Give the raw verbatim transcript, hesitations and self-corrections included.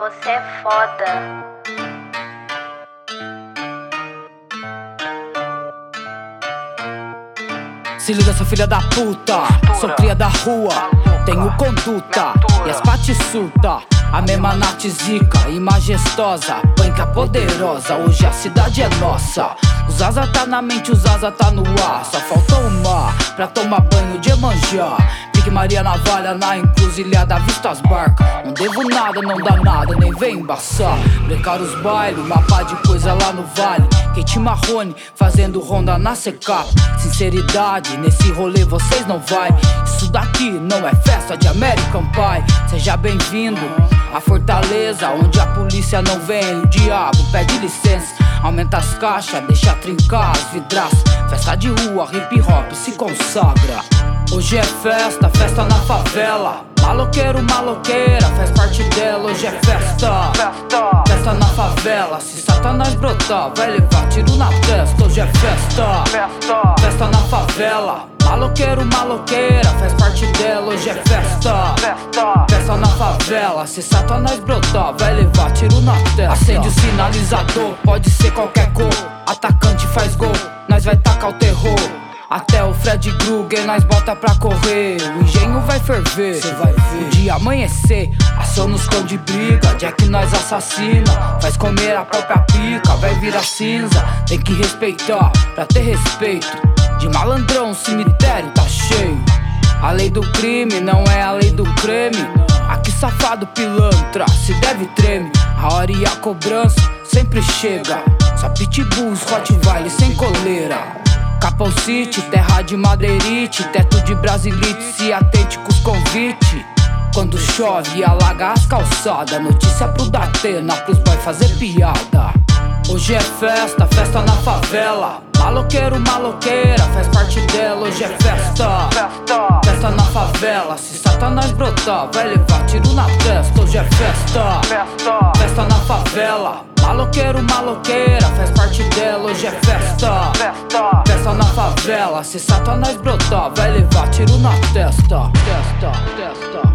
você é foda. Se liga, sua filha da puta, sou cria da rua, tenho conduta e as pates surta. A mesma Nath zica e majestosa, panca poderosa, hoje a cidade é nossa. Os asa tá na mente, os asa tá no ar, só falta uma pra tomar banho de Iemanjá. Pique Maria Navalha na encruzilhada, vista as barcas. Não devo nada, não dá nada, nem vem embaçar. Brecar os bailes, uma pá de coisa lá no vale. Kate Marrone, fazendo ronda na secap. Sinceridade, nesse rolê vocês não vai. Isso daqui não é festa de American Pie. Seja bem-vindo a Fortaleza, onde a polícia não vem, o diabo pede licença. Aumenta as caixas, deixa trincar as vidraças. Festa de rua, hip hop se consagra. Hoje é festa, festa na favela. Maloqueiro, maloqueira, faz parte dela. Hoje é festa, festa, festa na favela. Se Satanás brotar, vai levar tiro na testa. Hoje é festa, festa, festa na favela. Maloqueiro, maloqueira, faz parte dela. Hoje é festa, festa, festa na favela. Se Satanás brotar, vai levar tiro na testa. Acende o sinalizador, pode ser qualquer cor. Atacante faz gol, nós vai tacar o terror. Até o Fred Krueger nós bota pra correr. O engenho vai ferver, cê vai ver. O dia amanhecer, ação nos cão de briga. Jack nós assassina, faz comer a própria pica. Vai virar cinza, tem que respeitar pra ter respeito. De malandrão, o cemitério tá cheio. A lei do crime não é a lei do creme. Aqui safado pilantra, se deve treme. A hora e a cobrança sempre chega. Só pitbulls, Rottweiler sem coleira. Capão City, terra de madeirite, teto de brasilite, se atente com os convites. Quando chove, alaga as calçadas. Notícia pro Datena, pros boy fazer piada. Hoje é festa, festa na favela. Maloqueiro, maloqueira, faz parte dela. Hoje é festa, festa, festa na favela. Se Satanás brotar, vai levar tiro na testa. Hoje é festa, festa, festa na favela. Maloqueiro, maloqueira, faz parte dela. Hoje é festa, festa, festa na favela. Se Satanás brotar, vai levar tiro na testa. Testa, testa.